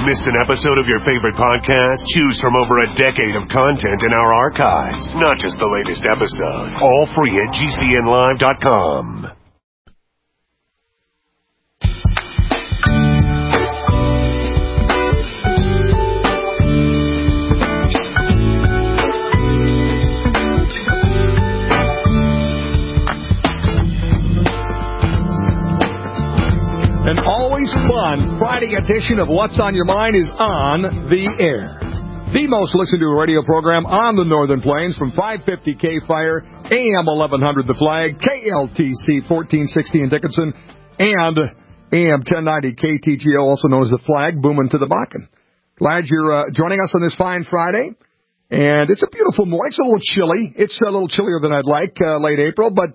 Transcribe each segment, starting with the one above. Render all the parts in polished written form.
Missed an episode of your favorite podcast? Choose from over a decade of content in our archives. Not just the latest episode. All free at GCNlive.com. An always fun Friday edition of What's on Your Mind is on the air. The most listened to radio program on the Northern Plains from 550 K-Fire, AM 1100 The Flag, KLTC 1460 in Dickinson, and AM 1090 KTGO, also known as The Flag, booming to the Bakken. Glad you're joining us on this fine Friday. And it's a beautiful morning. It's a little chilly. It's a little chillier than I'd like, late April, but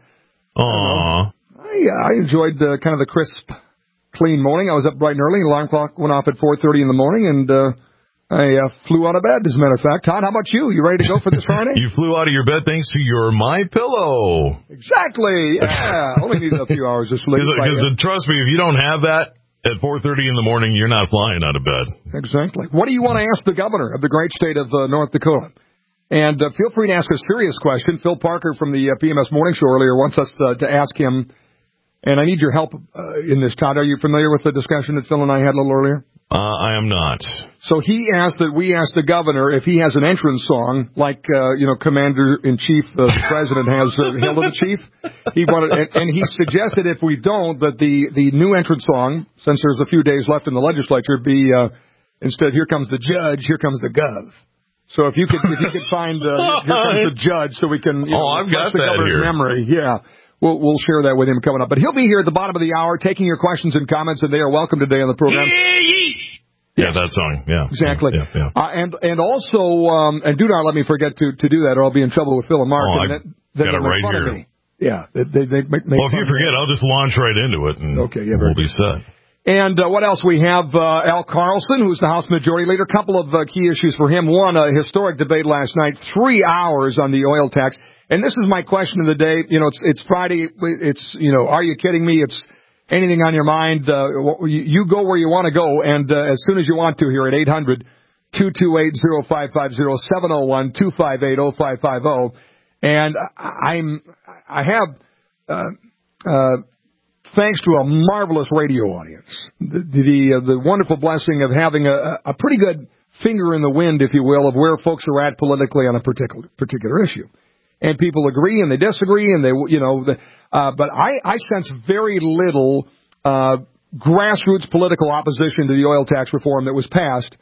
I enjoyed kind of the crisp, clean morning. I was up bright and early. Alarm clock went off at 4:30 in the morning, and I flew out of bed, as a matter of fact. Todd, how about you? You ready to go for this Friday? You flew out of your bed thanks to your MyPillow. Exactly. Yeah. Only needed a few hours of sleep. Because trust me, if you don't have that at 4:30 in the morning, you're not flying out of bed. Exactly. What do you want to ask the governor of the great state of North Dakota? And feel free to ask a serious question. Phil Parker from the PMS Morning Show earlier wants us to ask him. And I need your help in this, Todd. Are you familiar with the discussion that Phil and I had a little earlier? I am not. So he asked that we ask the governor if he has an entrance song, like, Commander-in-Chief, the President has Hail to the Chief. He wanted, and he suggested if we don't, that the new entrance song, since there's a few days left in the legislature, be instead, Here Comes the Judge, Here Comes the Gov. So if you could find Here Comes the Judge, so we can, I've got the that governor's here. Memory. Yeah. We'll share that with him coming up. But he'll be here at the bottom of the hour taking your questions and comments, and they are welcome today on the program. Yeah, that song. Yeah. Exactly. Yeah. And also, and do not let me forget to do that, or I'll be in trouble with Phil and Mark. I got it right here. Yeah. They make well, if you forget, I'll just launch right into it, and we'll be set. And what else? We have Al Carlson, who's the House Majority Leader. A couple of key issues for him. One, a historic debate last night, 3 hours on the oil tax. And this is my question of the day. It's Friday. It's, are you kidding me? It's anything on your mind. You go where you want to go. And as soon as you want to here at 800-228-0550, 701-258-0550. And I have, thanks to a marvelous radio audience, the wonderful blessing of having a pretty good finger in the wind, if you will, of where folks are at politically on a particular issue. And people agree and they disagree, and but I sense very little grassroots political opposition to the oil tax reform that was passed.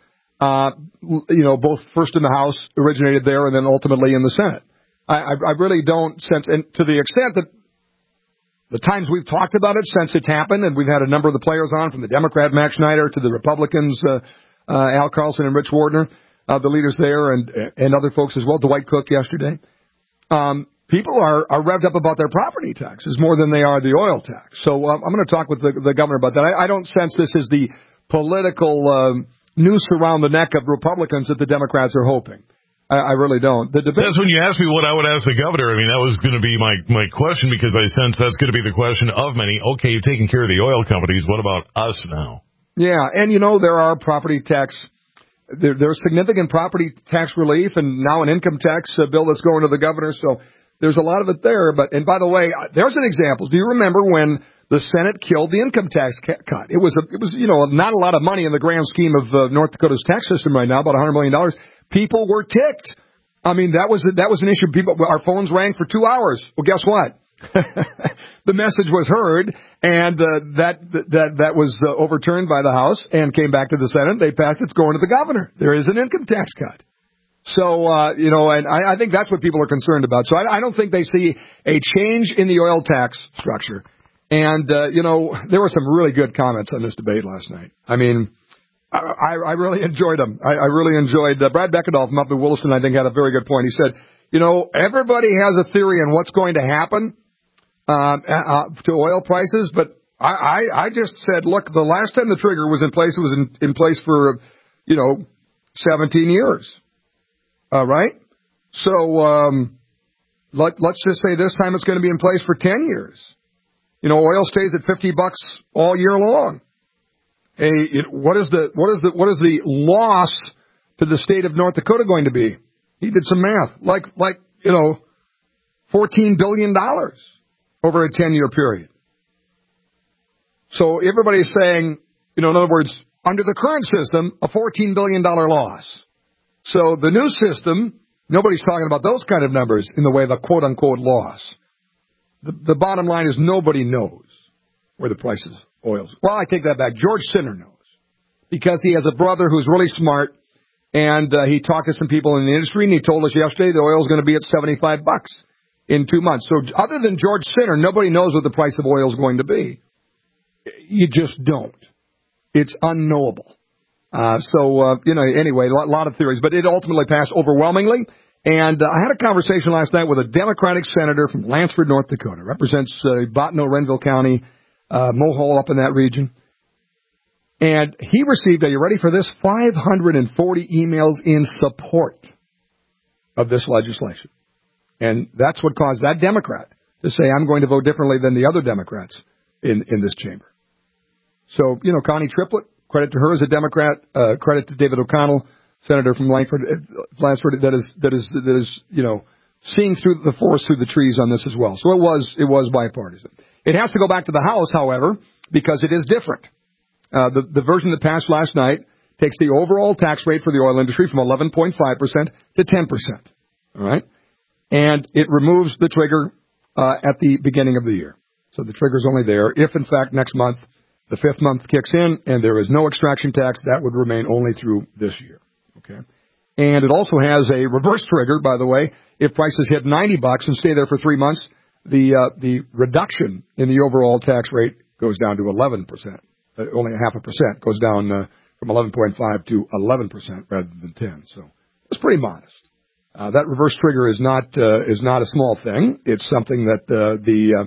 Both first in the House, originated there, and then ultimately in the Senate. I really don't sense, and to the extent that the times we've talked about it since it's happened, and we've had a number of the players on, from the Democrat Max Schneider to the Republicans Al Carlson and Rich Wardner, the leaders there, and other folks as well, Dwight Cook yesterday. People are revved up about their property taxes more than they are the oil tax. So I'm going to talk with the governor about that. I don't sense this is the political noose around the neck of Republicans that the Democrats are hoping. I really don't. That's when you asked me what I would ask the governor. I mean, that was going to be my question, because I sense that's going to be the question of many. Okay, you're taking care of the oil companies. What about us now? Yeah, and there are property tax. There's significant property tax relief, and now an income tax bill that's going to the governor. So there's a lot of it there. And by the way, there's an example. Do you remember when the Senate killed the income tax cut? It was not a lot of money in the grand scheme of North Dakota's tax system right now, about $100 million. People were ticked. I mean, that was an issue. Our phones rang for 2 hours. Well, guess what? The message was heard, and that was overturned by the House and came back to the Senate. They passed. It's going to the governor. There is an income tax cut. So, and I think that's what people are concerned about. So I don't think they see a change in the oil tax structure. And, there were some really good comments on this debate last night. I mean, I really enjoyed them. I really enjoyed Brad Beckendorf from up in Williston, I think, had a very good point. He said, everybody has a theory on what's going to happen to oil prices, but I just said, look, the last time the trigger was in place, it was in place for, 17 years. All right? So let's just say this time it's going to be in place for 10 years. Oil stays at $50 all year long. what is the loss to the state of North Dakota going to be? He did some math, like $14 billion over a 10-year period. So everybody's saying, in other words, under the current system, a $14 billion loss. So the new system, nobody's talking about those kind of numbers in the way of a quote-unquote loss. The bottom line is nobody knows where the price of oil is. Well, I take that back. George Sinner knows because he has a brother who's really smart, and he talked to some people in the industry, and he told us yesterday the oil is going to be at $75 in 2 months. So other than George Sinner, nobody knows what the price of oil is going to be. You just don't. It's unknowable. Anyway, a lot of theories, but it ultimately passed overwhelmingly. And I had a conversation last night with a Democratic senator from Lansford, North Dakota, represents Bottineau, Renville County, Mohall up in that region. And he received, are you ready for this, 540 emails in support of this legislation. And that's what caused that Democrat to say, I'm going to vote differently than the other Democrats in this chamber. So, Connie Triplett, credit to her as a Democrat, credit to David O'Connell, senator from Lansford, that is, seeing through the forest through the trees on this as well. So it was bipartisan. It has to go back to the House, however, because it is different. The version that passed last night takes the overall tax rate for the oil industry from 11.5% to 10%. All right? And it removes the trigger at the beginning of the year. So the trigger's only there. If, in fact, next month, the fifth month kicks in and there is no extraction tax, that would remain only through this year. Okay? And it also has a reverse trigger, by the way. If prices hit $90 and stay there for 3 months, the reduction in the overall tax rate goes down to 11%. Only 0.5% goes down from 11.5 to 11% rather than 10. So it's pretty modest. That reverse trigger is not a small thing. It's something that the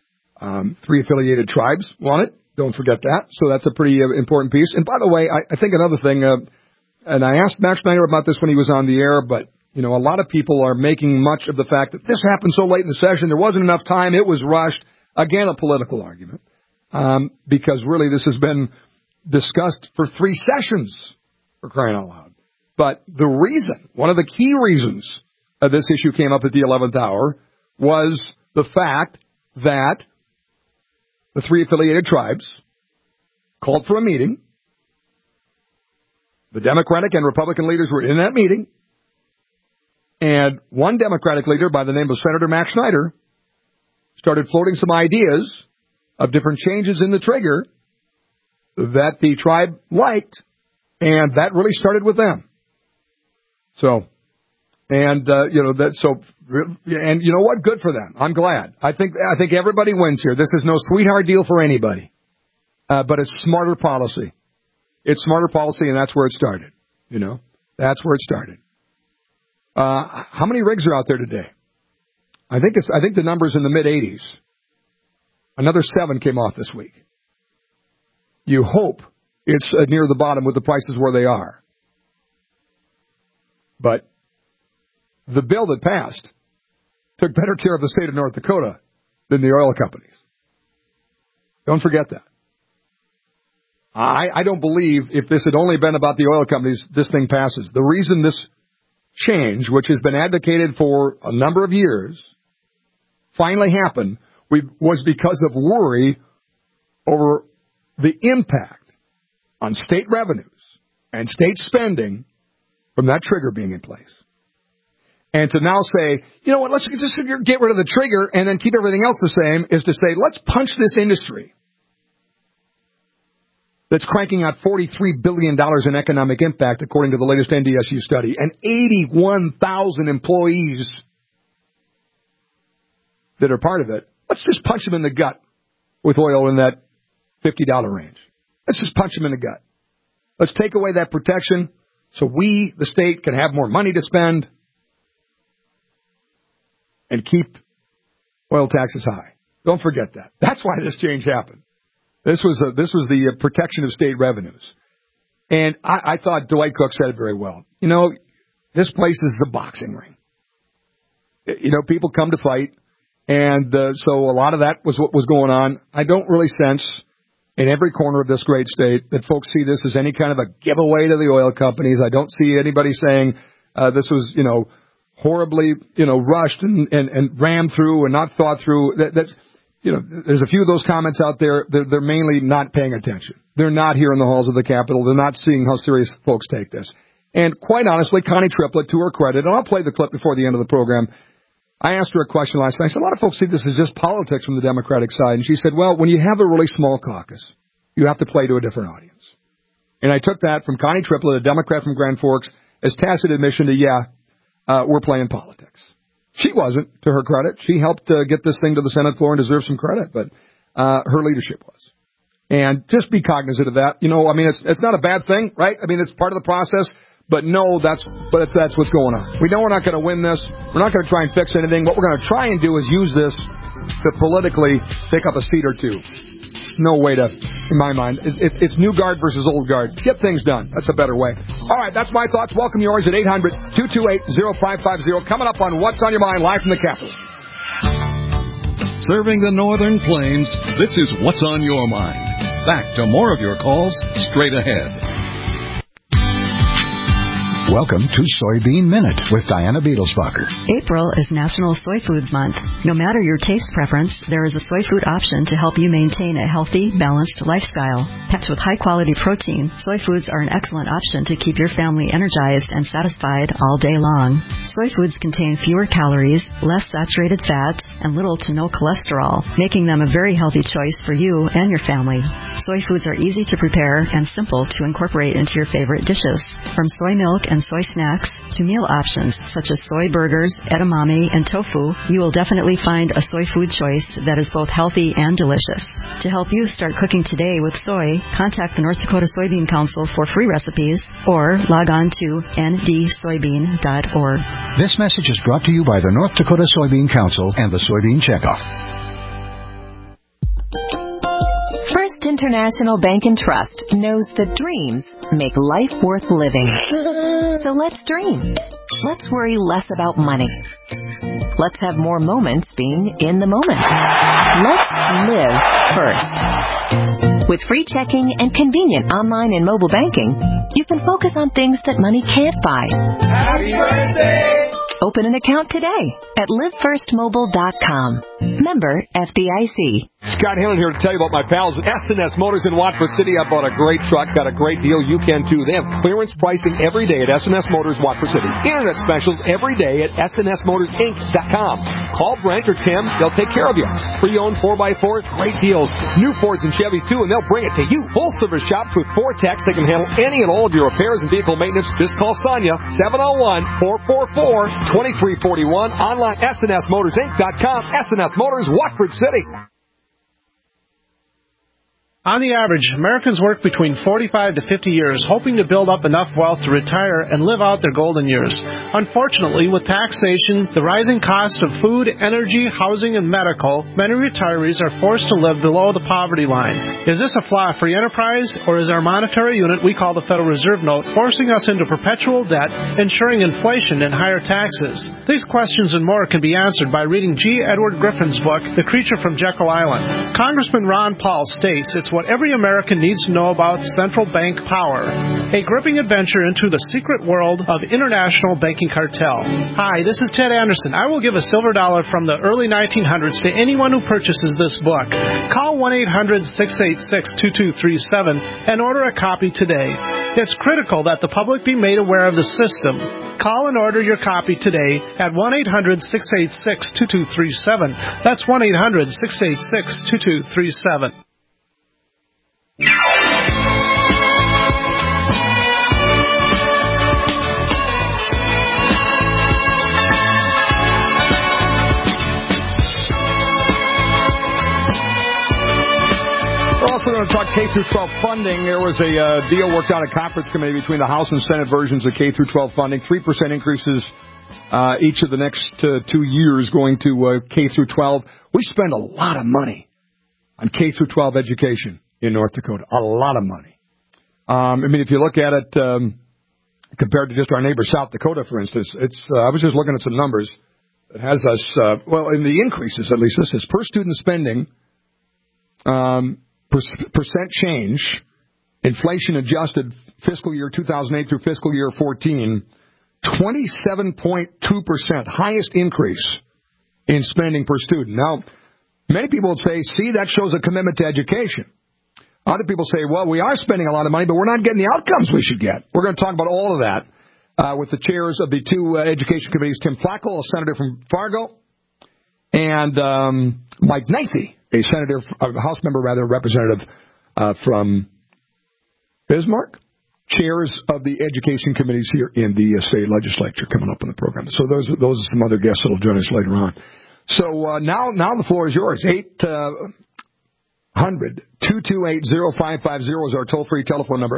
3 affiliated tribes wanted. Don't forget that. So that's a pretty important piece. And by the way, I think another thing, and I asked Max Steiner about this when he was on the air, but a lot of people are making much of the fact that this happened so late in the session, there wasn't enough time, it was rushed. Again, a political argument. Because really this has been discussed for 3 sessions, for crying out loud. But the reason, one of the key reasons this issue came up at the 11th hour was the fact that the 3 affiliated tribes called for a meeting. The Democratic and Republican leaders were in that meeting. And one Democratic leader by the name of Senator Max Snyder started floating some ideas of different changes in the trigger that the tribe liked, and that really started with them. So, and you know what? Good for them. I'm glad. I think everybody wins here. This is no sweetheart deal for anybody, but it's smarter policy. It's smarter policy, and that's where it started. That's where it started. How many rigs are out there today? I think the number's in the mid-80s. Another 7 came off this week. You hope it's near the bottom with the prices where they are. But the bill that passed took better care of the state of North Dakota than the oil companies. Don't forget that. I don't believe if this had only been about the oil companies, this thing passes. The reason this change, which has been advocated for a number of years, finally happened was because of worry over the impact on state revenues and state spending from that trigger being in place. And to now say, let's just get rid of the trigger and then keep everything else the same is to say, let's punch this industry that's cranking out $43 billion in economic impact, according to the latest NDSU study, and 81,000 employees that are part of it. Let's just punch them in the gut with oil in that $50 range. Let's just punch them in the gut. Let's take away that protection so we, the state, can have more money to spend and keep oil taxes high. Don't forget that. That's why this change happened. This was the protection of state revenues. And I thought Dwight Cook said it very well. This place is the boxing ring. People come to fight. And so a lot of that was what was going on. I don't really sense in every corner of this great state that folks see this as any kind of a giveaway to the oil companies. I don't see anybody saying this was, horribly, rushed and rammed through and not thought through. There's a few of those comments out there. They're mainly not paying attention. They're not here in the halls of the Capitol. They're not seeing how serious folks take this. And quite honestly, Connie Triplett, to her credit, and I'll play the clip before the end of the program, I asked her a question last night. I said, a lot of folks see this as just politics from the Democratic side. And she said, well, when you have a really small caucus, you have to play to a different audience. And I took that from Connie Triplett, a Democrat from Grand Forks, as tacit admission to, we're playing politics. She wasn't, to her credit. She helped get this thing to the Senate floor and deserves some credit, but her leadership was. And just be cognizant of that. It's not a bad thing, right? It's part of the process. But no, that's what's going on. We know we're not going to win this. We're not going to try and fix anything. What we're going to try and do is use this to politically pick up a seat or two. No way to, in my mind, it's new guard versus old guard. Get things done. That's a better way. All right, that's my thoughts. Welcome yours at 800-228-0550. Coming up on What's on Your Mind, live from the Capitol. Serving the Northern Plains, this is What's on Your Mind. Back to more of your calls straight ahead. Welcome to Soybean Minute with Diana Beadlesbacher. April is National Soy Foods Month. No matter your taste preference, there is a soy food option to help you maintain a healthy, balanced lifestyle. Packed with high-quality protein, soy foods are an excellent option to keep your family energized and satisfied all day long. Soy foods contain fewer calories, less saturated fats, and little to no cholesterol, making them a very healthy choice for you and your family. Soy foods are easy to prepare and simple to incorporate into your favorite dishes. From soy milk and soy snacks to meal options such as soy burgers, edamame, and tofu, you will definitely find a soy food choice that is both healthy and delicious. To help you start cooking today with soy, contact the North Dakota Soybean Council for free recipes or log on to ndsoybean.org. This message is brought to you by the North Dakota Soybean Council and the Soybean Checkoff. First International Bank and Trust knows that dreams make life worth living. So let's dream. Let's worry less about money. Let's have more moments being in the moment. Let's live first. With free checking and convenient online and mobile banking, you can focus on things that money can't buy. Happy birthday! Open an account today at livefirstmobile.com. Member FDIC. Scott Hillen here to tell you about my pals at S&S Motors in Watford City. I bought a great truck, got a great deal. You can too. They have clearance pricing every day at S&S Motors Watford City. Internet specials every day at SNSMotorsInc.com. Call Brent or Tim. They'll take care of you. Pre-owned 4x4, great deals. New Fords and Chevys too, and they'll bring it to you. Full service shops with 4 techs. They can handle any and all of your repairs and vehicle maintenance. Just call Sonia, 701-444-2341. Online, SNSMotorsInc.com. S&S Motors, Watford City. On the average, Americans work between 45 to 50 years, hoping to build up enough wealth to retire and live out their golden years. Unfortunately, with taxation, the rising cost of food, energy, housing, and medical, many retirees are forced to live below the poverty line. Is this a flaw free enterprise, or is our monetary unit we call the Federal Reserve Note forcing us into perpetual debt, ensuring inflation and higher taxes? These questions and more can be answered by reading G. Edward Griffin's book, The Creature from Jekyll Island. Congressman Ron Paul states it's what every American needs to know about central bank power. A gripping adventure into the secret world of international banking cartel. Hi, this is Ted Anderson. I will give a silver dollar from the early 1900s to anyone who purchases this book. Call 1-800-686-2237 and order a copy today. It's critical that the public be made aware of the system. Call and order your copy today at 1-800-686-2237. That's 1-800-686-2237. We're going to talk K-12 funding. There was a deal worked out at conference committee between the House and Senate versions of K-12 funding. 3% increases each of the next 2 years going to K-12. We spend a lot of money on K-12 education in North Dakota. A lot of money. If you look at it compared to just our neighbor South Dakota, for instance, I was just looking at some numbers. It has us, in the increases at least, this is per student spending percent change, inflation adjusted fiscal year 2008 through fiscal year 14, 27.2%, highest increase in spending per student. Now, many people would say, see, that shows a commitment to education. Other people say, well, we are spending a lot of money, but we're not getting the outcomes we should get. We're going to talk about all of that with the chairs of the two education committees, Tim Flacco, a senator from Fargo, and Mike Kneithi, a House member, representative from Bismarck, chairs of the education committees here in the state legislature coming up in the program. So those are some other guests that will join us later on. So now the floor is yours. 800-228-0550 is our toll-free telephone number.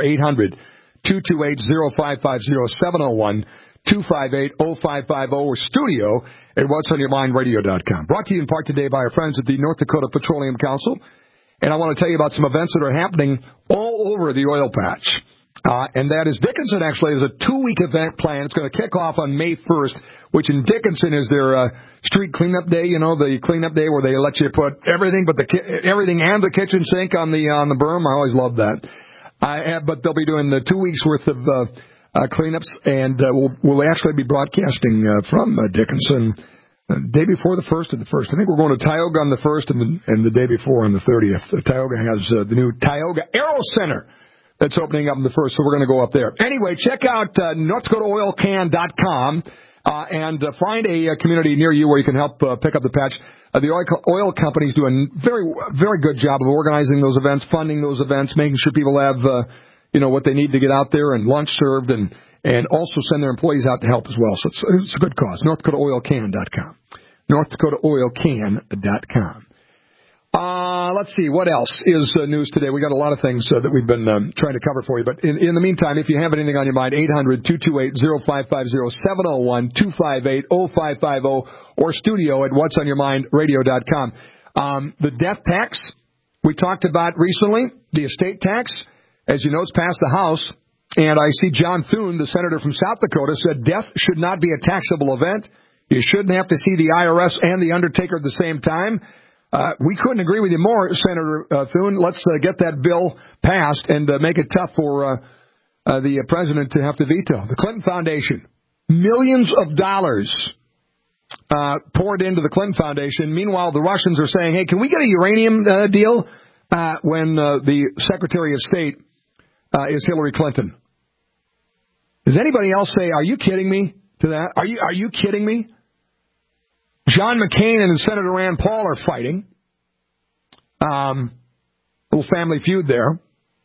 800-228-0550, 701-258-0550, or studio at whatsonyourmindradio.com. Brought to you in part today by our friends at the North Dakota Petroleum Council. And I want to tell you about some events that are happening all over the oil patch. And that is Dickinson, actually, is a 2-week event plan. It's going to kick off on May 1st, which in Dickinson is their street cleanup day, the cleanup day where they let you put everything but everything and the kitchen sink on the berm. I always love that. But they'll be doing 2 weeks worth of cleanups, and we'll actually be broadcasting from Dickinson day before the 1st of the 1st. I think we're going to Tioga on the 1st and the day before on the 30th. Tioga has the new Tioga Aero Center that's opening up on the 1st, so we're going to go up there. Anyway, check out NorthDakotaOilCan.com and find a community near you where you can help pick up the patch. The oil companies do a very, very good job of organizing those events, funding those events, making sure people have what they need to get out there and lunch served, and also send their employees out to help as well. So it's a good cause. NorthDakotaOilCan.com. NorthDakotaOilCan.com. Let's see, what else is news today? We got a lot of things that we've been trying to cover for you. But in the meantime, if you have anything on your mind, 800-228-0550, 701-258-0550, or studio at whatsonyourmindradio.com. The death tax we talked about recently, the estate tax, as you know, it's passed the House. And I see John Thune, the senator from South Dakota, said death should not be a taxable event. You shouldn't have to see the IRS and the undertaker at the same time. We couldn't agree with you more, Senator Thune. Let's get that bill passed and make it tough for the president to have to veto. The Clinton Foundation, millions of dollars poured into the Clinton Foundation. Meanwhile, the Russians are saying, hey, can we get a uranium deal when the Secretary of State is Hillary Clinton? Does anybody else say, are you kidding me to that? Are you kidding me? John McCain and Senator Rand Paul are fighting. Little family feud there.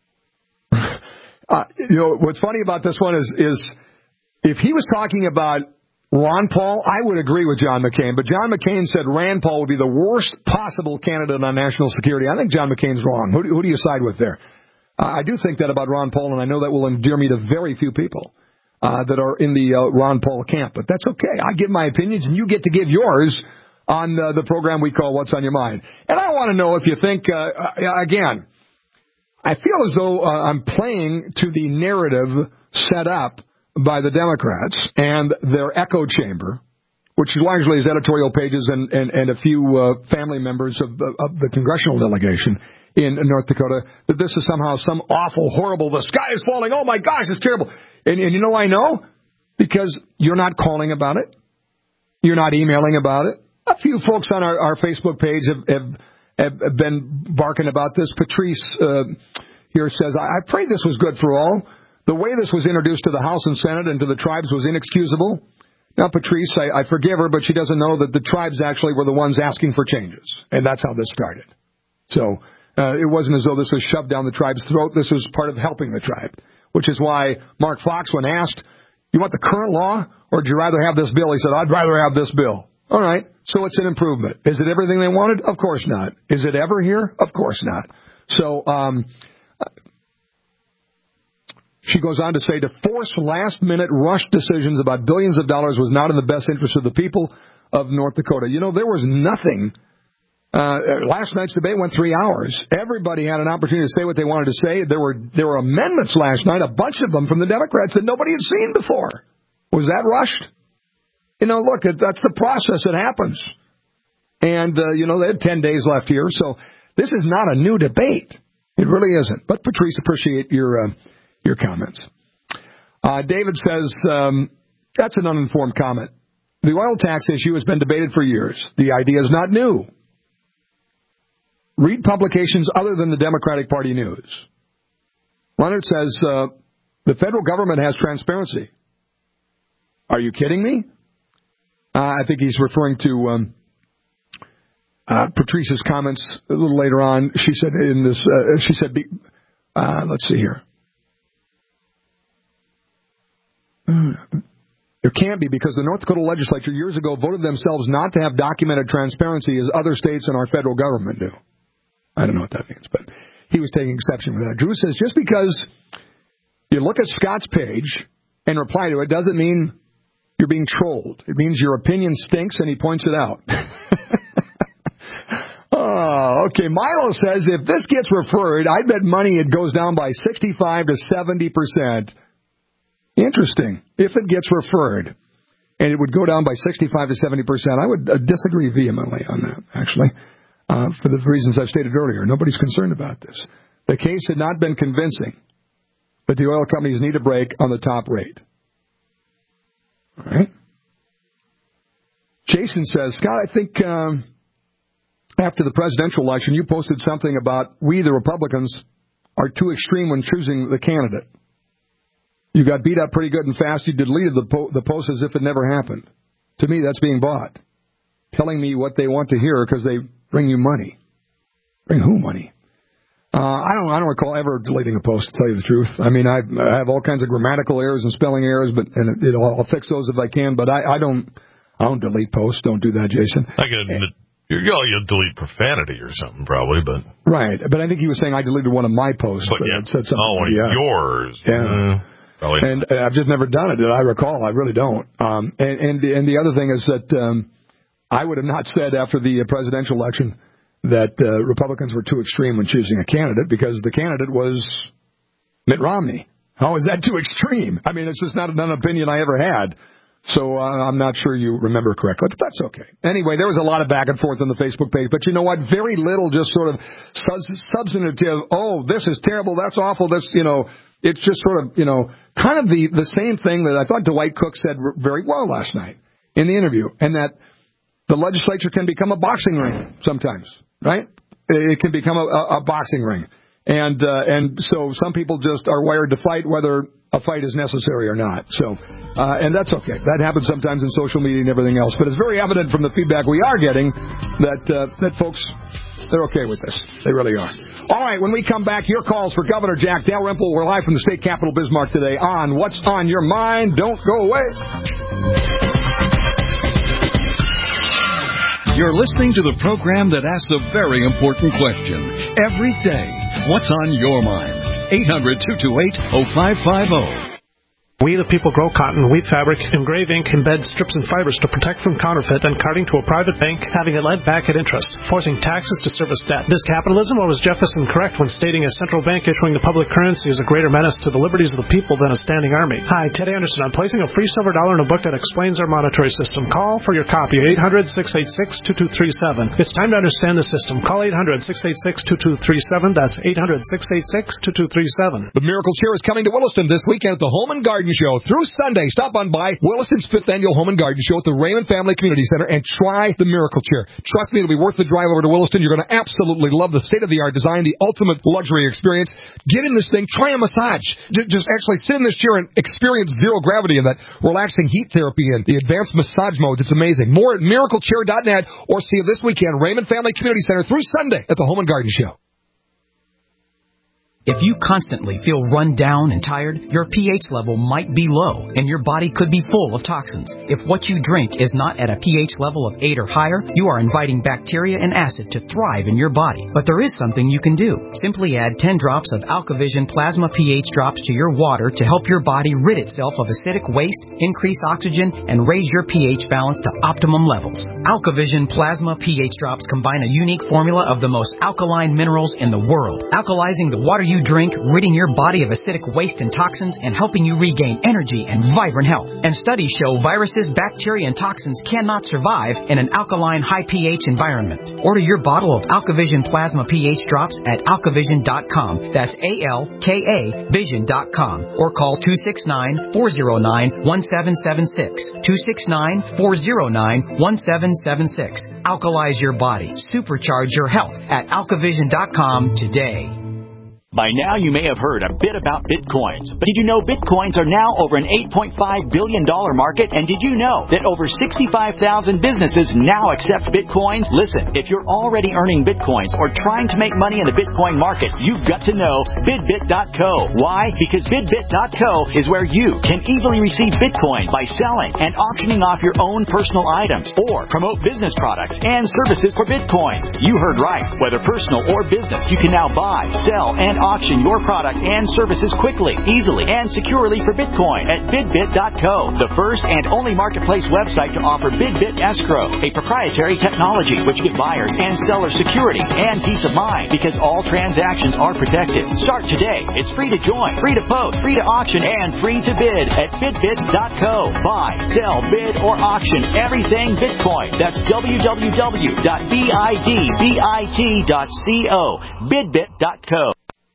What's funny about this one is if he was talking about Ron Paul, I would agree with John McCain. But John McCain said Rand Paul would be the worst possible candidate on national security. I think John McCain's wrong. Who do you side with there? I do think that about Ron Paul, and I know that will endear me to very few people that are in the Ron Paul camp. But that's okay. I give my opinions, and you get to give yours on the program we call What's on Your Mind. And I want to know if you think, again, I feel as though I'm playing to the narrative set up by the Democrats and their echo chamber, which largely is editorial pages and a few family members of the congressional delegation in North Dakota, that this is somehow some awful, horrible, the sky is falling, oh my gosh, it's terrible. And you know I know? Because you're not calling about it. You're not emailing about it. A few folks on our Facebook page have been barking about this. Patrice here says, I pray this was good for all. The way this was introduced to the House and Senate and to the tribes was inexcusable. Now, Patrice, I forgive her, but she doesn't know that the tribes actually were the ones asking for changes. And that's how this started. So it wasn't as though this was shoved down the tribe's throat. This was part of helping the tribe, which is why Mark Fox, when asked, you want the current law or would you rather have this bill? He said, I'd rather have this bill. All right, so it's an improvement. Is it everything they wanted? Of course not. Is it ever here? Of course not. So she goes on to say, to force last-minute rush decisions about billions of dollars was not in the best interest of the people of North Dakota. You know, there was nothing. Last night's debate went 3 hours. Everybody had an opportunity to say what they wanted to say. There were amendments last night, a bunch of them from the Democrats that nobody had seen before. Was that rushed? You know, look, that's the process that happens. And, they had 10 days left here. So this is not a new debate. It really isn't. But, Patrice, appreciate your comments. David says, that's an uninformed comment. The oil tax issue has been debated for years. The idea is not new. Read publications other than the Democratic Party news. Leonard says, the federal government has transparency. Are you kidding me? I think he's referring to Patrice's comments a little later on. She said let's see here. There can't be, because the North Dakota legislature years ago voted themselves not to have documented transparency as other states and our federal government do. I don't know what that means, but he was taking exception with that. Drew says, just because you look at Scott's page and reply to it doesn't mean you're being trolled. It means your opinion stinks, and he points it out. Oh, okay. Milo says, if this gets referred, I bet money it goes down by 65 to 70%. Interesting. If it gets referred, and it would go down by 65 to 70%, I would disagree vehemently on that, actually, for the reasons I've stated earlier. Nobody's concerned about this. The case had not been convincing, but the oil companies need a break on the top rate. All right. Jason says, Scott, I think after the presidential election, you posted something about we, the Republicans, are too extreme when choosing the candidate. You got beat up pretty good and fast. You deleted the post as if it never happened. To me, that's being bought. Telling me what they want to hear because they bring you money. Bring who money? I don't recall ever deleting a post, to tell you the truth. I mean, I have all kinds of grammatical errors and spelling errors, I'll fix those if I can. But I don't delete posts. Don't do that, Jason. You'll delete profanity or something, probably, but... Right, but I think he was saying I deleted one of my posts. But yeah. Said something. Yours. Yeah. And I've just never done it that I recall. I really don't. And the other thing is that I would have not said after the presidential election that Republicans were too extreme when choosing a candidate, because the candidate was Mitt Romney. How is that too extreme? I mean, it's just not an opinion I ever had. So I'm not sure you remember correctly, but that's okay. Anyway, there was a lot of back and forth on the Facebook page, but you know what? Very little just sort of substantive, oh, this is terrible, that's awful, it's just sort of, kind of the same thing that I thought Dwight Cook said very well last night in the interview, and that the legislature can become a boxing ring sometimes, right? It can become a boxing ring. And so some people just are wired to fight whether a fight is necessary or not. So, and that's okay. That happens sometimes in social media and everything else. But it's very evident from the feedback we are getting that folks, they're okay with this. They really are. All right, when we come back, your calls for Governor Jack Dalrymple. We're live from the state capitol, Bismarck, today on What's on Your Mind. Don't go away. You're listening to the program that asks a very important question every day. What's on your mind? 800-228-0550. We the people grow cotton, weave fabric, engrave ink, embed strips and fibers to protect from counterfeit and carting to a private bank, having it lent back at interest, forcing taxes to service debt. This capitalism, or was Jefferson correct when stating a central bank issuing the public currency is a greater menace to the liberties of the people than a standing army? Hi, Ted Anderson. I'm placing a free silver dollar in a book that explains our monetary system. Call for your copy, 800-686-2237. It's time to understand the system. Call 800-686-2237. That's 800-686-2237. The Miracle Chair is coming to Williston this weekend at the Home and Garden Show through Sunday. Stop on by Williston's 5th Annual Home and Garden Show at the Raymond Family Community Center and try the Miracle Chair. Trust me, it'll be worth the drive over to Williston. You're going to absolutely love the state-of-the-art design, the ultimate luxury experience. Get in this thing, try a massage. Just actually sit in this chair and experience zero gravity and that relaxing heat therapy and the advanced massage modes. It's amazing. More at miraclechair.net or see you this weekend, Raymond Family Community Center through Sunday at the Home and Garden Show. If you constantly feel run down and tired, your pH level might be low, and your body could be full of toxins. If what you drink is not at a pH level of 8 or higher, you are inviting bacteria and acid to thrive in your body. But there is something you can do. Simply add 10 drops of AlkaVision Plasma pH drops to your water to help your body rid itself of acidic waste, increase oxygen, and raise your pH balance to optimum levels. AlkaVision Plasma pH drops combine a unique formula of the most alkaline minerals in the world, alkalizing the water you you drink, ridding your body of acidic waste and toxins, and helping you regain energy and vibrant health. And studies show viruses, bacteria, and toxins cannot survive in an alkaline, high pH environment. Order your bottle of AlkaVision Plasma pH drops at alkavision.com. That's ALKA Vision.com. Or call 269-409-1776. 269-409-1776. Alkalize your body. Supercharge your health at alkavision.com today. By now, you may have heard a bit about Bitcoins. But did you know Bitcoins are now over an $8.5 billion market? And did you know that over 65,000 businesses now accept Bitcoins? Listen, if you're already earning Bitcoins or trying to make money in the Bitcoin market, you've got to know BidBit.co. Why? Because BidBit.co is where you can easily receive Bitcoin by selling and auctioning off your own personal items or promote business products and services for Bitcoins. You heard right. Whether personal or business, you can now buy, sell, and auction your product and services quickly, easily, and securely for Bitcoin at BidBit.co, the first and only marketplace website to offer BidBit Escrow, a proprietary technology which gives buyers and sellers security and peace of mind because all transactions are protected. Start today. It's free to join, free to post, free to auction, and free to bid at BidBit.co. Buy, sell, bid, or auction everything Bitcoin. That's www.bidbit.co. BidBit.co.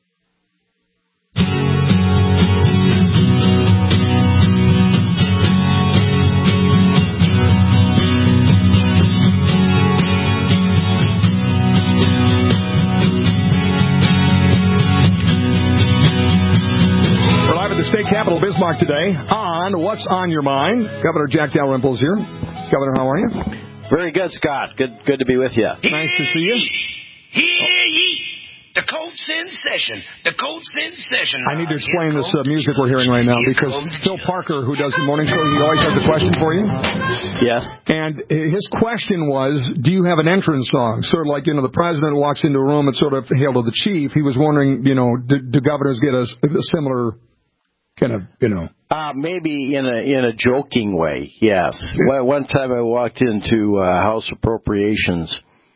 State Capitol Bismarck today on What's on Your Mind. Governor Jack Dalrymple's here. Governor, how are you? Very good, Scott. Good to be with you. Nice to see you. Hear ye! The court's in session. The court's in session. I need to explain this music we're hearing right now because Phil Parker, who does the morning show, he always has a question for you. Yes. And his question was, do you have an entrance song? Sort of like, the president walks into a room and sort of hail to the chief. He was wondering, do governors get a similar kind of, maybe in a joking way, yes. One time I walked into House Appropriations,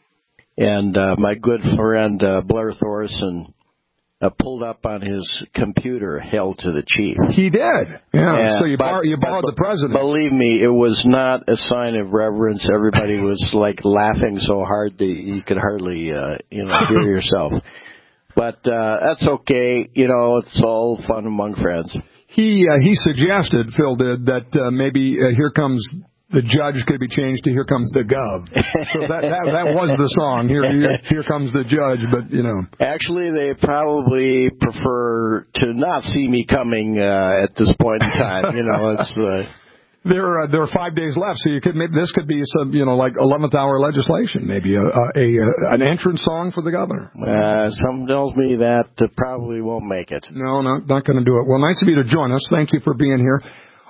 and my good friend Blair Thorson pulled up on his computer, hail to the chief. He did. Yeah. So you borrowed the president. Believe me, it was not a sign of reverence. Everybody was like laughing so hard that you could hardly, hear yourself. But that's okay. It's all fun among friends. He suggested, Phil did, that maybe Here Comes the Judge could be changed to Here Comes the Gov. So that was the song, Here Comes the Judge, but, Actually, they probably prefer to not see me coming at this point in time. It's... There are 5 days left, so this could be some, like 11th hour legislation, maybe an entrance song for the governor. Something tells me that probably won't make it. No, not going to do it. Well, nice of you to join us. Thank you for being here.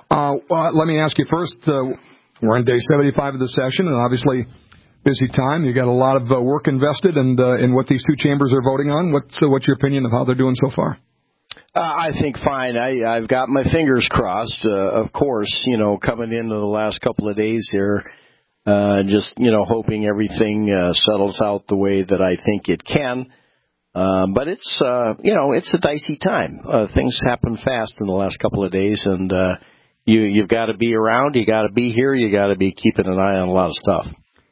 Let me ask you first. We're on day 75 of the session, and obviously busy time. You got a lot of work invested in what these two chambers are voting on. What's your opinion of how they're doing so far? I think fine. I've got my fingers crossed. Of course, coming into the last couple of days here, just hoping everything settles out the way that I think it can. But it's it's a dicey time. Things happen fast in the last couple of days, and you've got to be around. You got to be here. You got to be keeping an eye on a lot of stuff.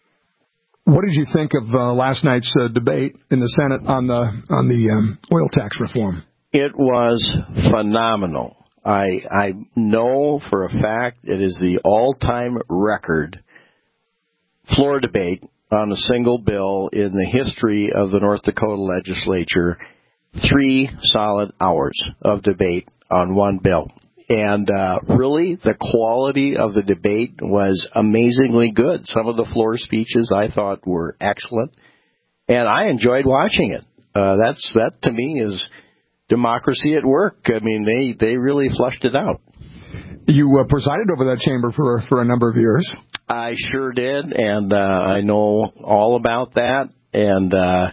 What did you think of last night's debate in the Senate on the oil tax reform? It was phenomenal. I know for a fact it is the all-time record floor debate on a single bill in the history of the North Dakota legislature. 3 solid hours of debate on one bill. And really, the quality of the debate was amazingly good. Some of the floor speeches I thought were excellent, and I enjoyed watching it. That to me is democracy at work. I mean, they really flushed it out. You presided over that chamber for a number of years. I sure did, and I know all about that. And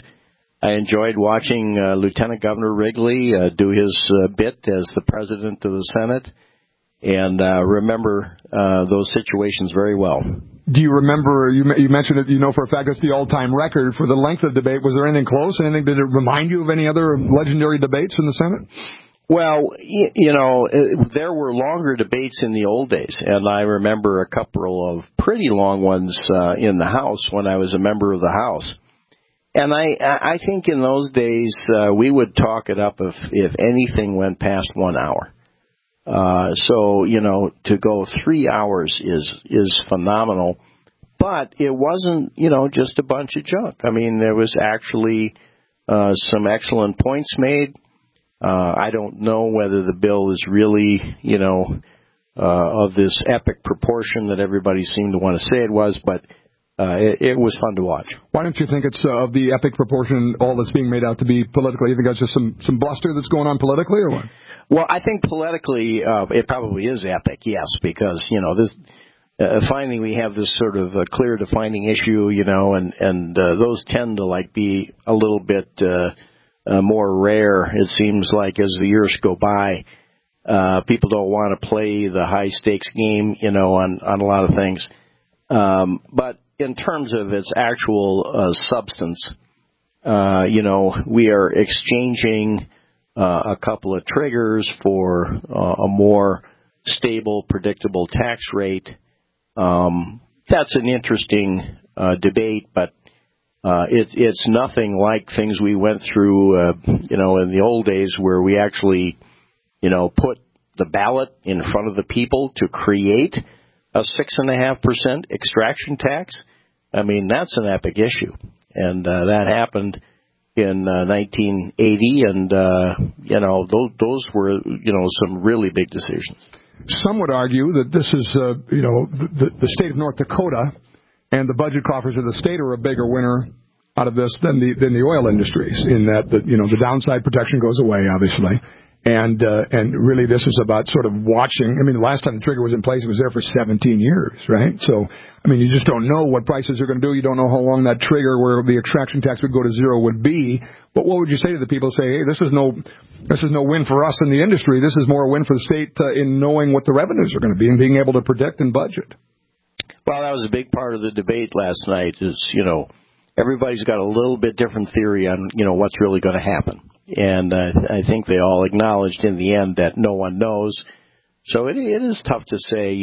I enjoyed watching Lieutenant Governor Wrigley do his bit as the president of the Senate. and remember those situations very well. Do you remember, you mentioned it, for a fact it's the all-time record for the length of debate. Was there anything close? Did it remind you of any other legendary debates in the Senate? Well, there were longer debates in the old days, and I remember a couple of pretty long ones in the House when I was a member of the House. And I think in those days we would talk it up if anything went past 1 hour. So, to go 3 hours is phenomenal. But it wasn't, just a bunch of junk. I mean, there was actually some excellent points made. I don't know whether the bill is really, of this epic proportion that everybody seemed to want to say it was, but it was fun to watch. Why don't you think it's of the epic proportion, all that's being made out to be politically? You think that's just some bluster that's going on politically, or what? Well, I think politically it probably is epic, yes, because, this finally we have this sort of clear defining issue, and those tend to be a little bit more rare, it seems like, as the years go by. People don't want to play the high stakes game, on a lot of things. But in terms of its actual substance, we are exchanging a couple of triggers for a more stable, predictable tax rate. That's an interesting debate, but it's nothing like things we went through, in the old days where we actually, put the ballot in front of the people to create a 6.5% extraction tax. I mean, that's an epic issue. And that happened in 1980, and, those were, some really big decisions. Some would argue that this is, the state of North Dakota and the budget coffers of the state are a bigger winner out of this than the oil industries, in that the downside protection goes away, obviously. And really this is about sort of watching. I mean, the last time the trigger was in place, it was there for 17 years, right? So, I mean, you just don't know what prices are going to do. You don't know how long that trigger where the extraction tax would go to zero would be. But what would you say to the people who say, hey, this is no win for us in the industry. This is more a win for the state in knowing what the revenues are going to be and being able to predict and budget? Well, that was a big part of the debate last night is, everybody's got a little bit different theory on, what's really going to happen. And I think they all acknowledged in the end that no one knows. So it is tough to say,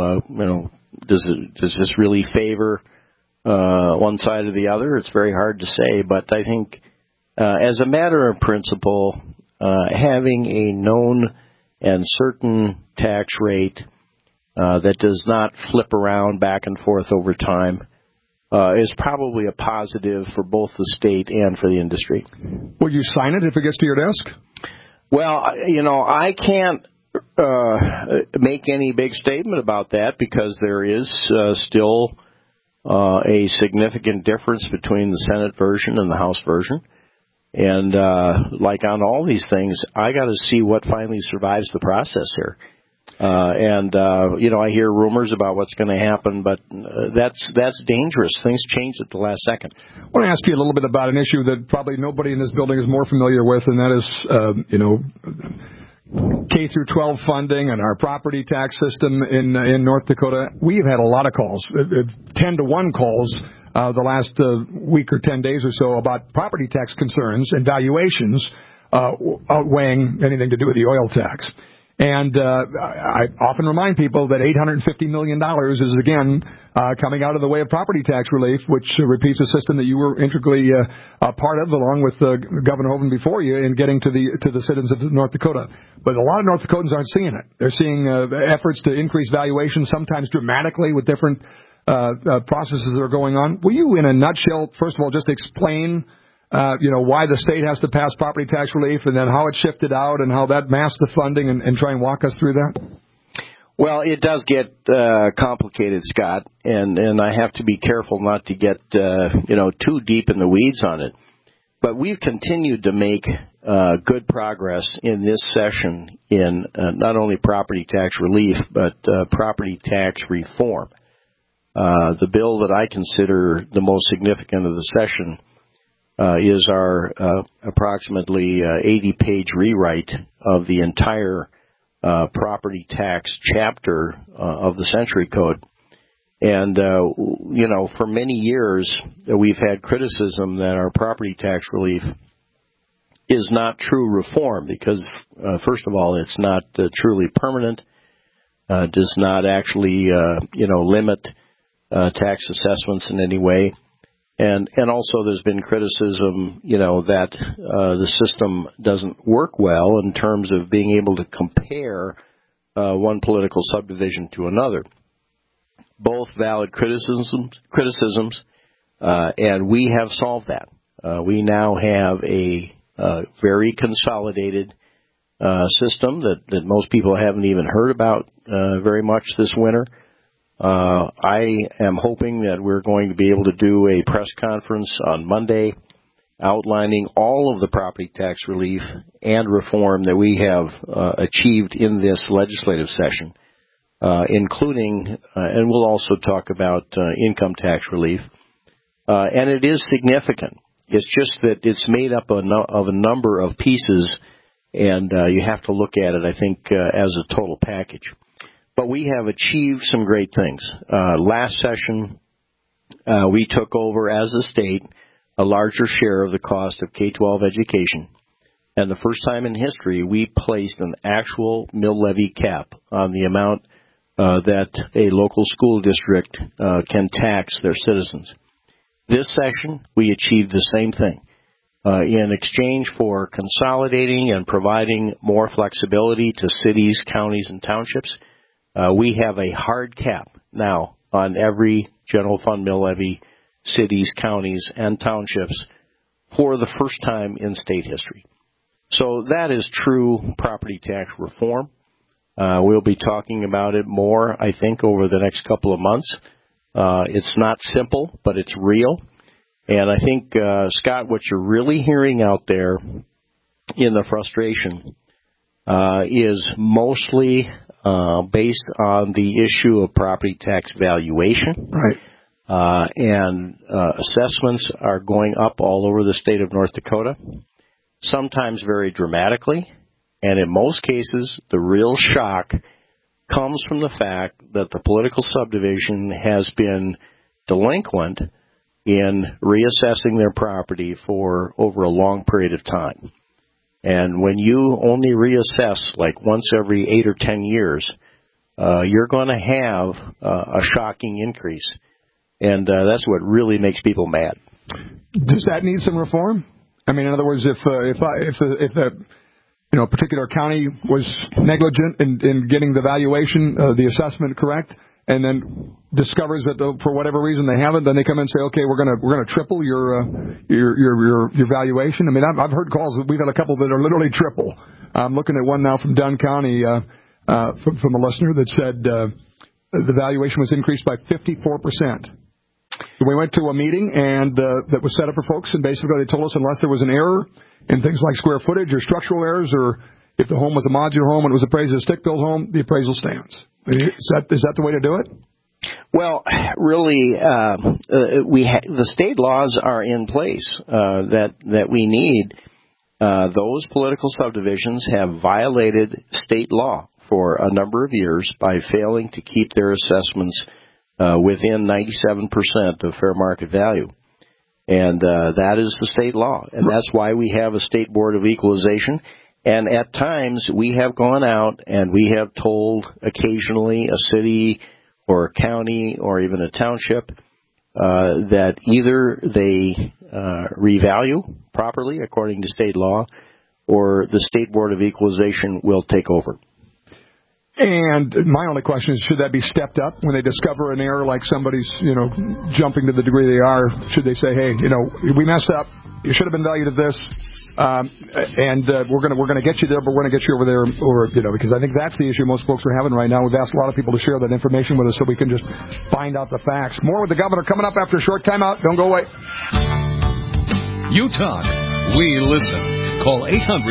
does this really favor one side or the other? It's very hard to say. But I think as a matter of principle, having a known and certain tax rate that does not flip around back and forth over time is probably a positive for both the state and for the industry. Will you sign it if it gets to your desk? Well, I can't make any big statement about that because there is still a significant difference between the Senate version and the House version. And like on all these things, I got to see what finally survives the process here. I hear rumors about what's going to happen, but that's dangerous. Things change at the last second. I want to ask you a little bit about an issue that probably nobody in this building is more familiar with, and that is, K through 12 funding and our property tax system in North Dakota. We've had a lot of calls, 10-to-1 calls, the last week or 10 days or so about property tax concerns and valuations outweighing anything to do with the oil tax. And I often remind people that $850 million is, again, coming out of the way of property tax relief, which repeats a system that you were integrally a part of, along with Governor Hoeven before you, in getting to the citizens of North Dakota. But a lot of North Dakotans aren't seeing it. They're seeing efforts to increase valuation, sometimes dramatically, with different processes that are going on. Will you, in a nutshell, first of all, just explain why the state has to pass property tax relief, and then how it shifted out and how that masked the funding, and try and walk us through that? Well, it does get complicated, Scott, and I have to be careful not to get too deep in the weeds on it. But we've continued to make good progress in this session in not only property tax relief, but property tax reform. The bill that I consider the most significant of the session is our approximately 80-page rewrite of the entire property tax chapter of the Century Code. And, for many years, we've had criticism that our property tax relief is not true reform because, first of all, it's not truly permanent, does not actually, limit tax assessments in any way. And also there's been criticism, that the system doesn't work well in terms of being able to compare one political subdivision to another. Both valid criticisms, and we have solved that. We now have a very consolidated system that most people haven't even heard about very much this winter. I am hoping that we're going to be able to do a press conference on Monday outlining all of the property tax relief and reform that we have achieved in this legislative session, including, and we'll also talk about income tax relief. And it is significant. It's just that it's made up of a number of pieces, and you have to look at it, I think, as a total package. But we have achieved some great things. Last session, we took over as a state a larger share of the cost of K-12 education. And the first time in history, we placed an actual mill levy cap on the amount that a local school district can tax their citizens. This session, we achieved the same thing. In exchange for consolidating and providing more flexibility to cities, counties, and townships, we have a hard cap now on every general fund mill levy, cities, counties, and townships for the first time in state history. So that is true property tax reform. We'll be talking about it more, I think, over the next couple of months. It's not simple, but it's real. And I think, Scott, what you're really hearing out there in the frustration is mostly based on the issue of property tax valuation. Right. And assessments are going up all over the state of North Dakota, sometimes very dramatically. And in most cases, the real shock comes from the fact that the political subdivision has been delinquent in reassessing their property for over a long period of time. And when you only reassess like once every 8 or 10 years, you're going to have a shocking increase. And that's what really makes people mad. Does that need some reform? I mean, in other words, if the particular county was negligent in getting the valuation, the assessment correct, and then discovers that for whatever reason they haven't, then they come in and say, okay, we're gonna triple your valuation. I mean, I've heard calls. We've had a couple that are literally triple. I'm looking at one now from Dunn County from a listener that said the valuation was increased by 54%. We went to a meeting and that was set up for folks, and basically they told us unless there was an error in things like square footage or structural errors, or if the home was a modular home and it was appraised as a stick-built home, the appraisal stands. Is that the way to do it? Well, really, the state laws are in place that we need. Those political subdivisions have violated state law for a number of years by failing to keep their assessments within 97% of fair market value. And that is the state law. And that's why we have a state board of equalization. And at times we have gone out and we have told occasionally a city or a county or even a township that either they revalue properly according to state law or the state board of equalization will take over. And my only question is, should that be stepped up when they discover an error, like somebody's, jumping to the degree they are? Should they say, hey, we messed up. You should have been valued at this, and we're gonna get you there, but we're gonna get you over there, or because I think that's the issue most folks are having right now. We've asked a lot of people to share that information with us so we can just find out the facts. More with the governor coming up after a short timeout. Don't go away. You talk, we listen. Call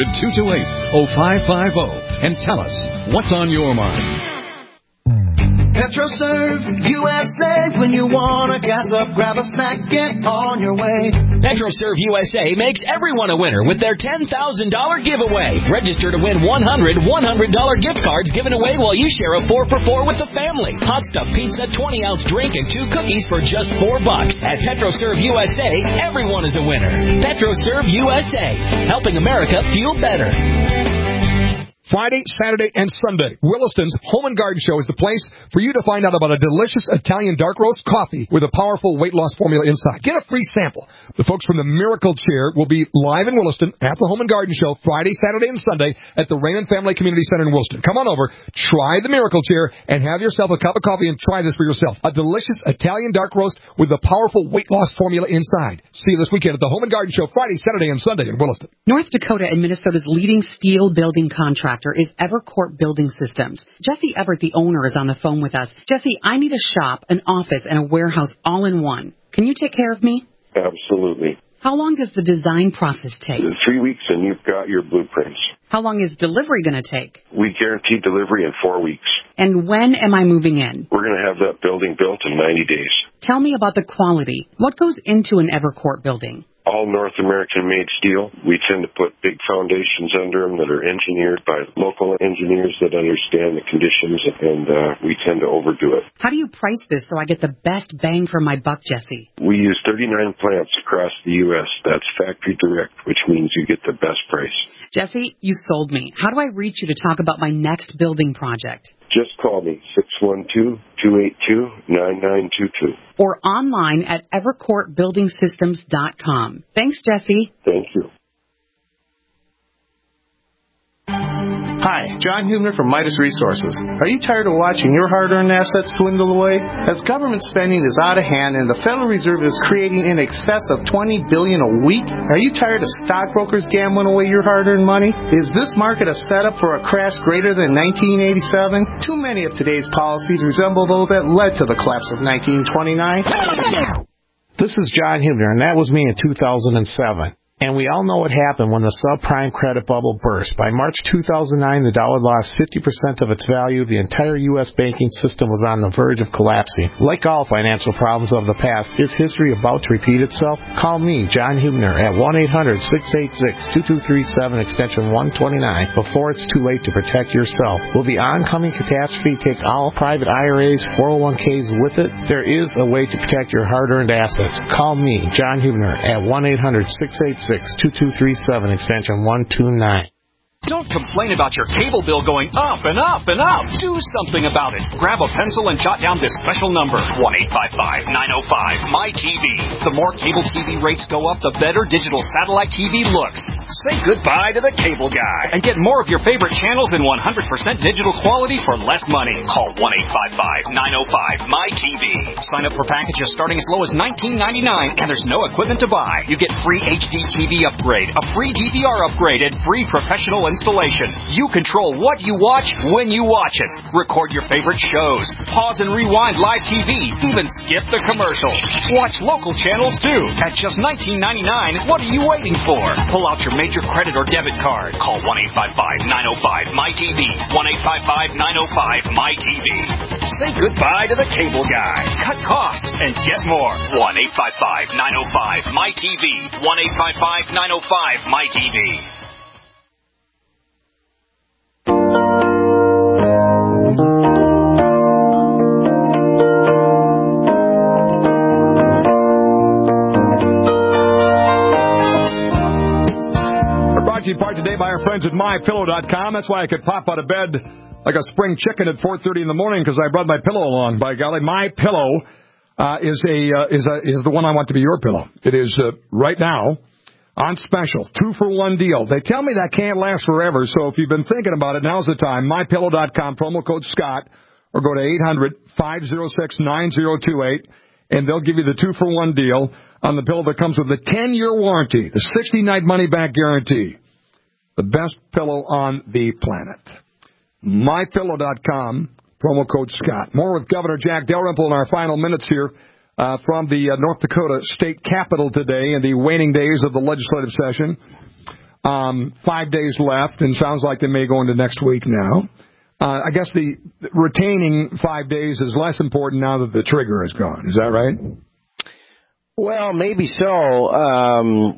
800-228-0550 and tell us what's on your mind. PetroServe USA. When you want to gas up, grab a snack, get on your way. PetroServe USA makes everyone a winner with their $10,000 giveaway. Register to win 100 $100 gift cards given away while you share a 4-for-4 with the family. Hot Stuff Pizza, 20-ounce drink, and 2 cookies for just $4. At PetroServe USA, everyone is a winner. PetroServe USA, helping America feel better. Friday, Saturday, and Sunday, Williston's Home and Garden Show is the place for you to find out about a delicious Italian dark roast coffee with a powerful weight loss formula inside. Get a free sample. The folks from the Miracle Chair will be live in Williston at the Home and Garden Show Friday, Saturday, and Sunday at the Raymond Family Community Center in Williston. Come on over, try the Miracle Chair, and have yourself a cup of coffee and try this for yourself. A delicious Italian dark roast with a powerful weight loss formula inside. See you this weekend at the Home and Garden Show Friday, Saturday, and Sunday in Williston. North Dakota and Minnesota's leading steel building contractor is Evercourt Building Systems. Jesse Everett, the owner, is on the phone with us. Jesse, I need a shop, an office, and a warehouse all in one. Can you take care of me? Absolutely. How long does the design process take? 3 weeks and you've got your blueprints. How long is delivery going to take? We guarantee delivery in 4 weeks. And when am I moving in? We're going to have that building built in 90 days. Tell me about the quality. What goes into an Evercourt building? All North American-made steel. We tend to put big foundations under them that are engineered by local engineers that understand the conditions, and we tend to overdo it. How do you price this so I get the best bang for my buck, Jesse? We use 39 plants across the U.S. That's factory direct, which means you get the best price. Jesse, you sold me. How do I reach you to talk about my next building project? Just call me, 612-282-9922. Or online at evercourtbuildingsystems.com. Thanks, Jesse. Thank you. Hi, John Hubner from Midas Resources. Are you tired of watching your hard-earned assets dwindle away? As government spending is out of hand and the Federal Reserve is creating in excess of $20 billion a week, are you tired of stockbrokers gambling away your hard-earned money? Is this market a setup for a crash greater than 1987? Too many of today's policies resemble those that led to the collapse of 1929. This is John Hubner, and that was me in 2007. And we all know what happened when the subprime credit bubble burst. By March 2009, the dollar lost 50% of its value. The entire U.S. banking system was on the verge of collapsing. Like all financial problems of the past, is history about to repeat itself? Call me, John Hubner, at 1-800-686-2237, extension 129, before it's too late to protect yourself. Will the oncoming catastrophe take all private IRAs, 401ks with it? There is a way to protect your hard-earned assets. Call me, John Hubner, at 1-800-686-2237, extension 129. Don't complain about your cable bill going up and up and up. Do something about it. Grab a pencil and jot down this special number, 1-855-905-MY-TV. The more cable TV rates go up, the better digital satellite TV looks. Say goodbye to the cable guy and get more of your favorite channels in 100% digital quality for less money. Call 1-855-905-MY-TV. Sign up for packages starting as low as $19.99, and there's no equipment to buy. You get free HD TV upgrade, a free DVR upgrade, and free professional installation. You control what you watch when you watch it. Record your favorite shows. Pause and rewind live TV. Even skip the commercials. Watch local channels too. At just $19.99, what are you waiting for? Pull out your major credit or debit card. Call 1-855-905-MY-TV. 1-855-905-MY-TV. Say goodbye to the cable guy. Cut costs and get more. 1-855-905-MY-TV. 1-855-905-MY-TV. In part today by our friends at MyPillow.com. That's why I could pop out of bed like a spring chicken at 4:30 in the morning, because I brought my pillow along. By golly, MyPillow is the one I want to be your pillow. It is right now on special, 2-for-1 deal. They tell me that can't last forever, so if you've been thinking about it, now's the time. MyPillow.com, promo code Scott, or go to 800-506-9028, and they'll give you the 2-for-1 deal on the pillow that comes with a 10-year warranty, the 60-night money-back guarantee. The best pillow on the planet. MyPillow.com, promo code Scott. More with Governor Jack Dalrymple in our final minutes here from the North Dakota State Capitol today in the waning days of the legislative session. 5 days left, and sounds like they may go into next week now. I guess the retaining 5 days is less important now that the trigger is gone. Is that right? Well, maybe so.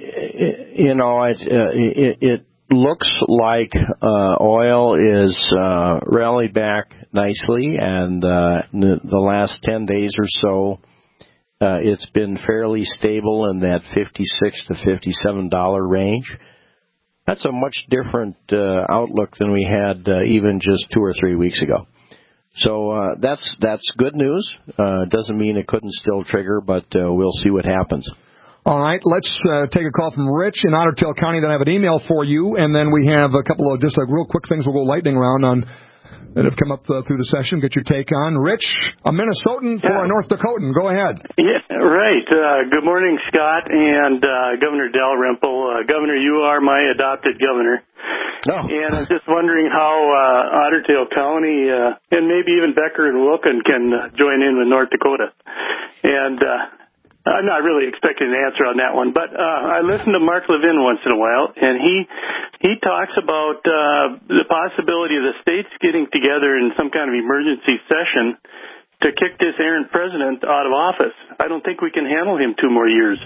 It looks like oil is rallied back nicely, and the last 10 days or so, it's been fairly stable in that $56 to $57 range. That's a much different outlook than we had even just 2 or 3 weeks ago. So that's good news. Doesn't mean it couldn't still trigger, but we'll see what happens. All right, let's take a call from Rich in Otter Tail County. Then I have an email for you, and then we have a couple of just real quick things we'll go lightning round on that have come up through the session. Get your take on. Rich, a Minnesotan for a North Dakotan. Go ahead. Yeah, right. Good morning, Scott and Governor Dalrymple. Governor, you are my adopted governor. Oh. And I'm just wondering how Otter Tail County and maybe even Becker and Wilkin can join in with North Dakota. And I'm not really expecting an answer on that one, but I listen to Mark Levin once in a while, and he talks about the possibility of the states getting together in some kind of emergency session to kick this errant president out of office. I don't think we can handle him 2 more years.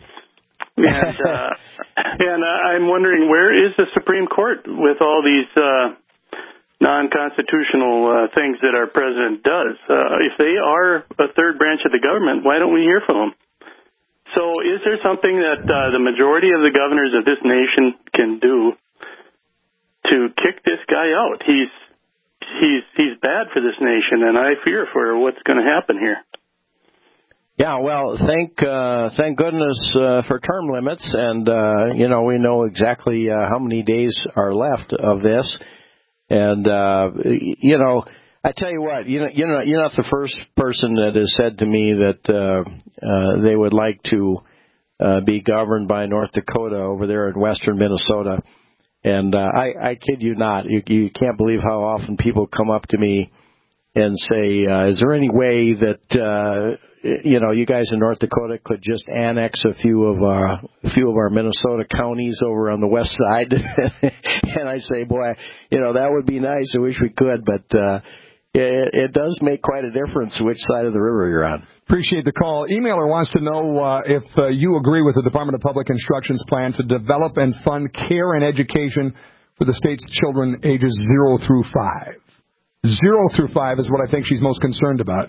And I'm wondering, where is the Supreme Court with all these non-constitutional things that our president does? If they are a third branch of the government, why don't we hear from them? So is there something that the majority of the governors of this nation can do to kick this guy out? He's bad for this nation, and I fear for what's going to happen here. Yeah, well, thank goodness for term limits, and we know exactly how many days are left of this, and I tell you what, you're not the first person that has said to me that they would like to be governed by North Dakota over there in western Minnesota. And I kid you not, you can't believe how often people come up to me and say, is there any way that you guys in North Dakota could just annex a few of our Minnesota counties over on the west side? And I say, boy, that would be nice. I wish we could, but it does make quite a difference which side of the river you're on. Appreciate the call. Emailer wants to know if you agree with the Department of Public Instruction's plan to develop and fund care and education for the state's children ages 0 through 5. 0 through 5 is what I think she's most concerned about.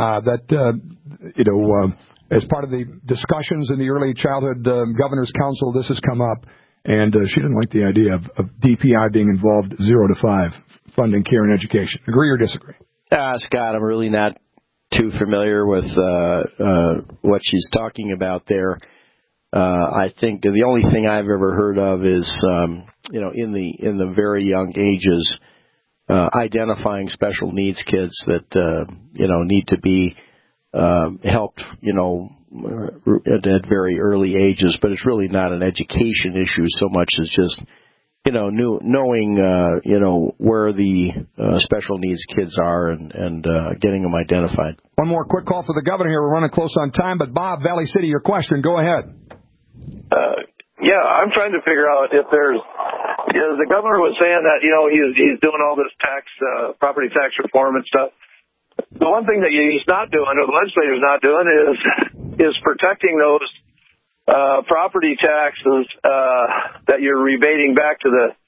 As part of the discussions in the Early Childhood Governor's Council, this has come up, and she didn't like the idea of DPI being involved 0 to 5, funding care and education. Agree or disagree? Scott, I'm really not too familiar with what she's talking about there. I think the only thing I've ever heard of is, in the very young ages, identifying special needs kids that need to be helped, at very early ages. But it's really not an education issue so much as just knowing where the special needs kids are and getting them identified. One more quick call for the governor here. We're running close on time, but Bob, Valley City, your question. Go ahead. Yeah, I'm trying to figure out if there's. The governor was saying that he's doing all this property tax reform and stuff. The one thing that he's not doing, or the legislator's not doing, is protecting those property taxes that you're rebating back to the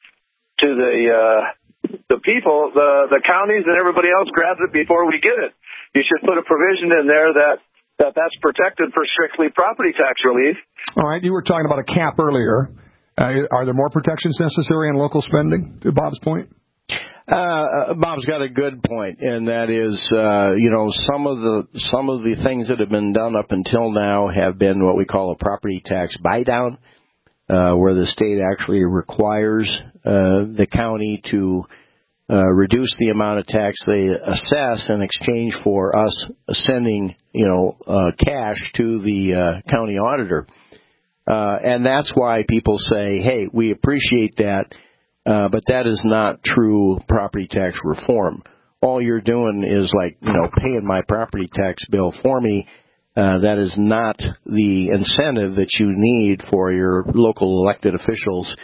people. The counties and everybody else grabs it before we get it. You should put a provision in there that's protected for strictly property tax relief. All right, you were talking about a cap earlier. Are there more protections necessary in local spending, to Bob's point? Bob's got a good point, and that is, some of the things that have been done up until now have been what we call a property tax buy-down, where the state actually requires the county to reduce the amount of tax they assess in exchange for us sending, cash to the county auditor. And that's why people say, hey, we appreciate that, but that is not true property tax reform. All you're doing is paying my property tax bill for me. That is not the incentive that you need for your local elected officials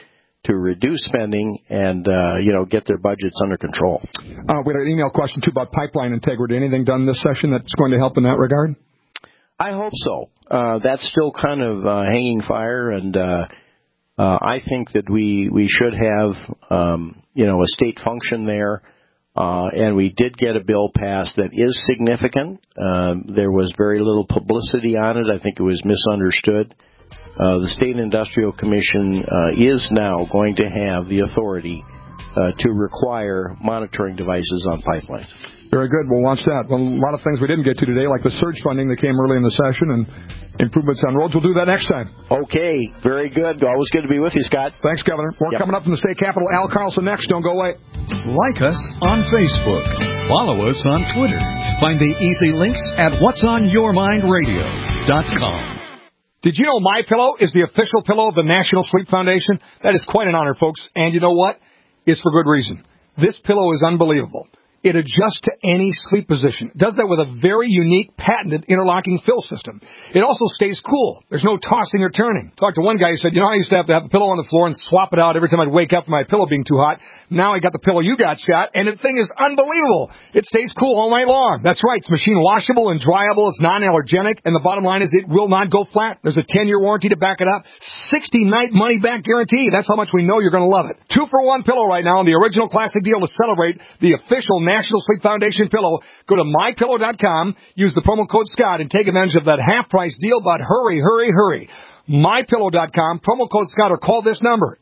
to reduce spending and, get their budgets under control. We had an email question, too, about pipeline integrity. Anything done this session that's going to help in that regard? I hope so. That's still kind of hanging fire, and I think that we should have, a state function there. And we did get a bill passed that is significant. There was very little publicity on it. I think it was misunderstood. The State Industrial Commission is now going to have the authority to require monitoring devices on pipelines. Very good. We'll watch that. Well, a lot of things we didn't get to today, like the surge funding that came early in the session and improvements on roads. We'll do that next time. Okay. Very good. Always good to be with you, Scott. Thanks, Governor. More coming up from the state capitol. Al Carlson next. Don't go away. Like us on Facebook. Follow us on Twitter. Find the easy links at whatsonyourmindradio.com. Did you know MyPillow is the official pillow of the National Sleep Foundation? That is quite an honor, folks. And you know what? It's for good reason. This pillow is unbelievable. It adjusts to any sleep position. It does that with a very unique, patented interlocking fill system. It also stays cool. There's no tossing or turning. Talked to one guy who said, I used to have a pillow on the floor and swap it out every time I'd wake up from my pillow being too hot. Now I got the pillow you got, Scott, and the thing is unbelievable. It stays cool all night long. That's right. It's machine washable and dryable. It's non-allergenic. And the bottom line is it will not go flat. There's a 10-year warranty to back it up. 60-night money-back guarantee. That's how much we know you're going to love it. 2-for-1 pillow right now on the original classic deal to celebrate the official National Sleep Foundation pillow. Go to mypillow.com, use the promo code Scott, and take advantage of that half-price deal, but hurry, hurry, hurry. mypillow.com, promo code Scott, or call this number,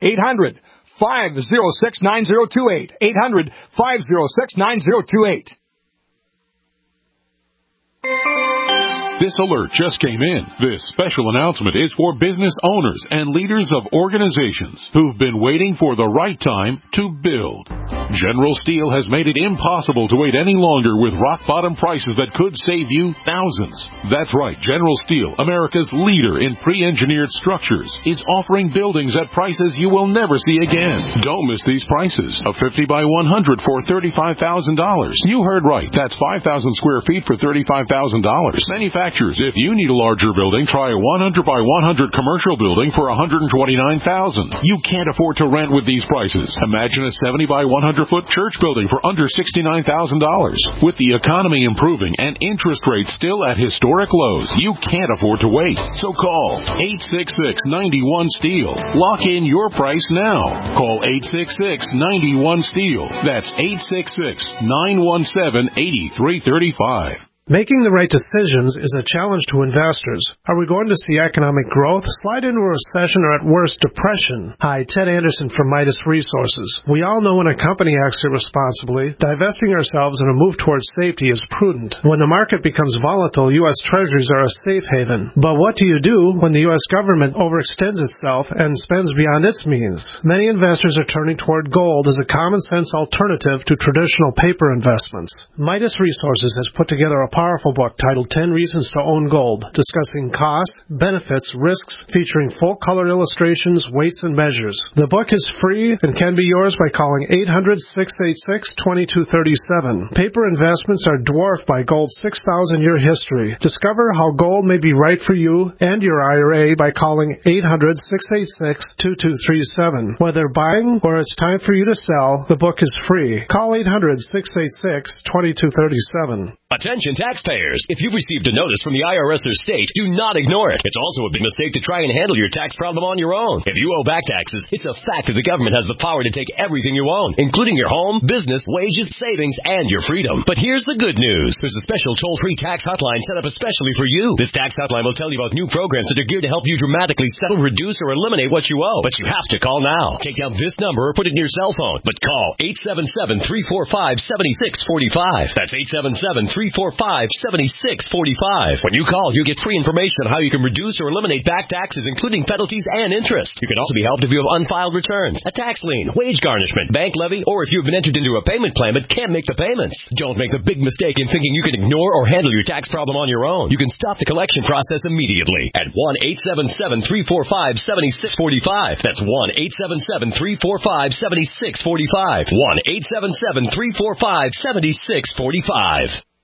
800-506-9028, 800-506-9028. This alert just came in. This special announcement is for business owners and leaders of organizations who've been waiting for the right time to build. General Steel has made it impossible to wait any longer with rock-bottom prices that could save you thousands. That's right. General Steel, America's leader in pre-engineered structures, is offering buildings at prices you will never see again. Don't miss these prices. A 50 by 100 for $35,000. You heard right. That's 5,000 square feet for $35,000. Manufacturers, if you need a larger building, try a 100 by 100 commercial building for $129,000. You can't afford to rent with these prices. Imagine a 70 by 100 foot church building for under $69,000. With the economy improving and interest rates still at historic lows, you can't afford to wait. So call 866-91-STEEL. Lock in your price now. Call 866-91-STEEL. That's 866-917-8335. Making the right decisions is a challenge to investors. Are we going to see economic growth, slide into a recession, or at worst, depression? Hi, Ted Anderson from Midas Resources. We all know when a company acts irresponsibly, divesting ourselves in a move towards safety is prudent. When the market becomes volatile, U.S. Treasuries are a safe haven. But what do you do when the U.S. government overextends itself and spends beyond its means? Many investors are turning toward gold as a common-sense alternative to traditional paper investments. Midas Resources has put together a powerful book titled 10 Reasons to Own Gold, discussing costs, benefits, risks, featuring full-color illustrations, weights, and measures. The book is free and can be yours by calling 800-686-2237. Paper investments are dwarfed by gold's 6,000-year history. Discover how gold may be right for you and your IRA by calling 800-686-2237. Whether buying or it's time for you to sell, the book is free. Call 800-686-2237. Attention taxpayers. If you've received a notice from the IRS or state, do not ignore it. It's also a big mistake to try and handle your tax problem on your own. If you owe back taxes, it's a fact that the government has the power to take everything you own, including your home, business, wages, savings, and your freedom. But here's the good news. There's a special toll-free tax hotline set up especially for you. This tax hotline will tell you about new programs that are geared to help you dramatically settle, reduce, or eliminate what you owe. But you have to call now. Take down this number or put it in your cell phone. But call 877-345-7645. That's 877-345-7645. When you call, you get free information on how you can reduce or eliminate back taxes, including penalties and interest. You can also be helped if you have unfiled returns, a tax lien, wage garnishment, bank levy, or if you've been entered into a payment plan but can't make the payments. Don't make the big mistake in thinking you can ignore or handle your tax problem on your own. You can stop the collection process immediately at 1-877-345-7645. That's 1-877-345-7645. 1-877-345-7645.